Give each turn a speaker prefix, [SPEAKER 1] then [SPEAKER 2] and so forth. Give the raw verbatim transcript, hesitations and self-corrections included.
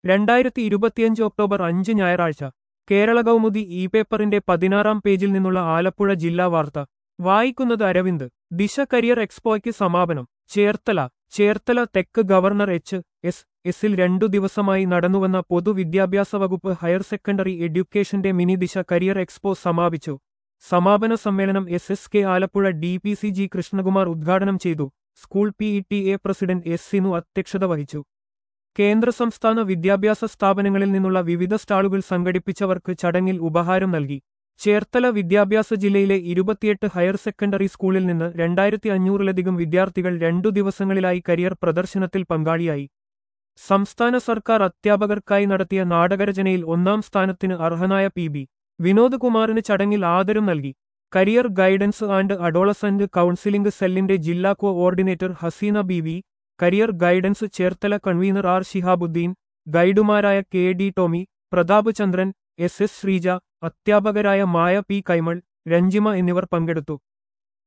[SPEAKER 1] രണ്ടായിരത്തി ഇരുപത്തിയഞ്ച് ഒക്ടോബർ അഞ്ച് ഞായറാഴ്ച കേരള കൗമുദി ഇ പേപ്പറിന്റെ പതിനാറാം പേജിൽ നിന്നുള്ള ആലപ്പുഴ ജില്ലാ വാർത്ത വായിക്കുന്നത് അരവിന്ദ്. ദിശ കരിയർ എക്സ്പോയ്ക്ക് സമാപനം. ചേർത്തല ചേർത്തല തെക്ക് ഗവർണർ എച്ച് എസ് എസിൽ രണ്ടു ദിവസമായി നടന്നുവന്ന പൊതുവിദ്യാഭ്യാസ വകുപ്പ് ഹയർ സെക്കൻഡറി എഡ്യൂക്കേഷന്റെ മിനി ദിശ കരിയർ എക്സ്പോ സമാപിച്ചു. സമാപന സമ്മേളനം S S K Alappuzha D P C G Krishnakumar ഉദ്ഘാടനം ചെയ്തു. School P E T A president S Sinu അധ്യക്ഷത വഹിച്ചു. കേന്ദ്ര സംസ്ഥാന വിദ്യാഭ്യാസ സ്ഥാപനങ്ങളിൽ നിന്നുള്ള വിവിധ സ്റ്റാളുകൾ സംഘടിപ്പിച്ചവർക്ക് ചടങ്ങിൽ ഉപഹാരം നൽകി. ചേർത്തല വിദ്യാഭ്യാസ ജില്ലയിലെ ഇരുപത്തിയെട്ട് ഹയർ സെക്കൻഡറി സ്കൂളിൽ നിന്ന് രണ്ടായിരത്തി അഞ്ഞൂറിലധികം വിദ്യാർത്ഥികൾ രണ്ടു ദിവസങ്ങളിലായി കരിയർ പ്രദർശനത്തിൽ പങ്കാളിയായി. സംസ്ഥാന സർക്കാർ അധ്യാപകർക്കായി നടത്തിയ നാടകരചനയിൽ ഒന്നാം സ്ഥാനത്തിന് അർഹനായ പി ബി വിനോദ് കുമാറിന് ചടങ്ങിൽ ആദരം നൽകി. Career guidance and adolescent counselling സെല്ലിന്റെ ജില്ലാ coordinator Haseena B V, career guidance Cherthala convener R Shihabuddin, ഗൈഡുമാരായ K D Tomy, Prathap Chandran, S S Sreeja, അധ്യാപകരായ മായ പി കൈമൾ, രഞ്ജിമ എന്നിവർ പങ്കെടുത്തു.